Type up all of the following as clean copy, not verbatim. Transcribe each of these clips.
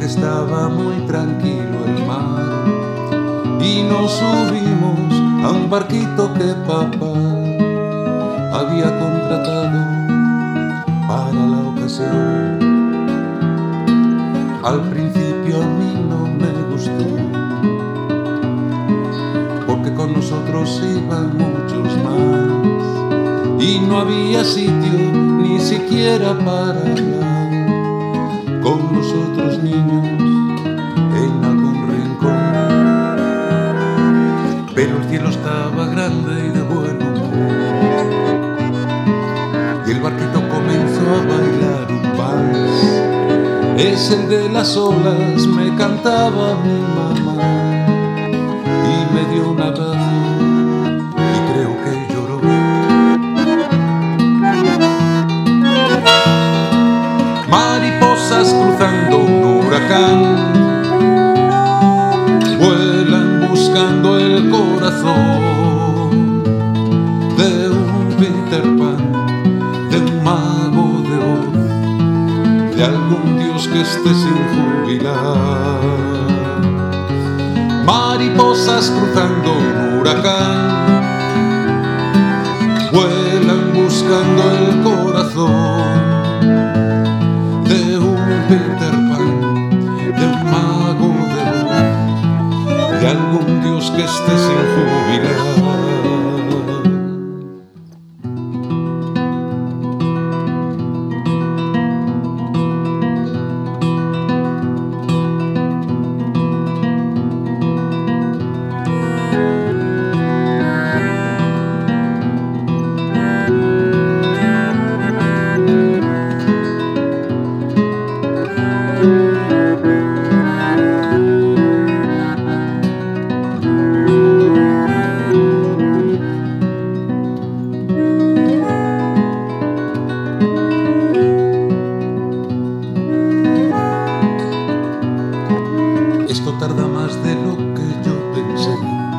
estaba muy tranquilo el mar y nos subimos a un barquito que papá había contratado para la ocasión. Al principio a mí no me gustó, porque con nosotros iban muchos más y no había sitio ni siquiera para hablar con los otros niños en algún rincón. Pero el cielo estaba grande y de buen humor, y el barquito comenzó a bailar un vals. Es el de las olas, me cantaba mi mamá y me dio un abrazo y creo que lloró. Mariposas cruzando un huracán vuelan buscando el corazón de un Peter Pan, de un mago de Oz, de algún dios que esté sin jubilar. Mariposas cruzando un huracán vuelan buscando el corazón de un Peter Pan, de un mago de Oz, de algún dios que esté sin jubilar. Esto tarda más de lo que yo pensé.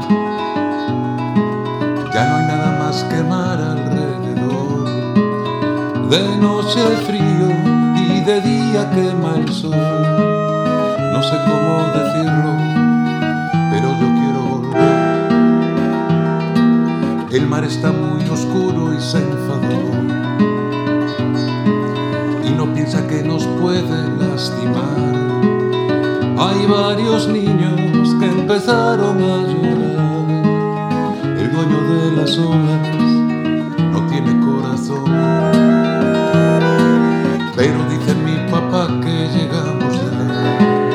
Ya no hay nada más que mar alrededor. De noche frío y de día quema el sol. No sé cómo decirlo, pero yo quiero volver. El mar está muy oscuro y se enfadó y no piensa que nos puede lastimar. Hay varios niños que empezaron a llorar. El dueño de las olas no tiene corazón, pero dice mi papá que llegamos ya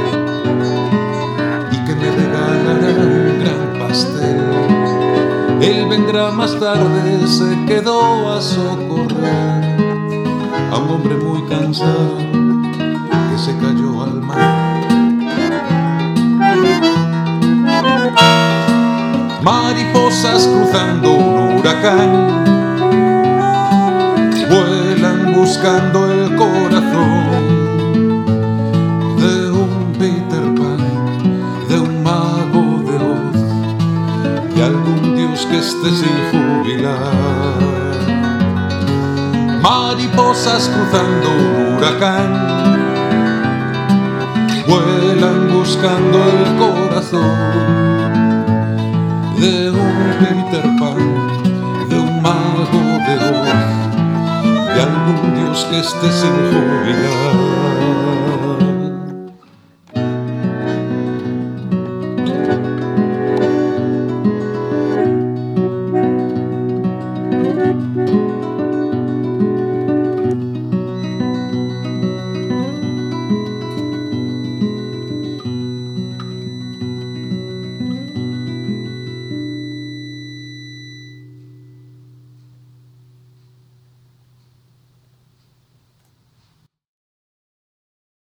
y que me regalará un gran pastel. Él vendrá más tarde, se quedó a socorrer a un hombre muy cansado que se cayó al mar. Mariposas cruzando un huracán vuelan buscando el corazón de un Peter Pan, de un mago de Oz, de algún dios que esté sin jubilar. Mariposas cruzando un huracán vuelan buscando el corazón de un Peter Pan, de un mago de Oz, de algún dios que esté sin jubilar.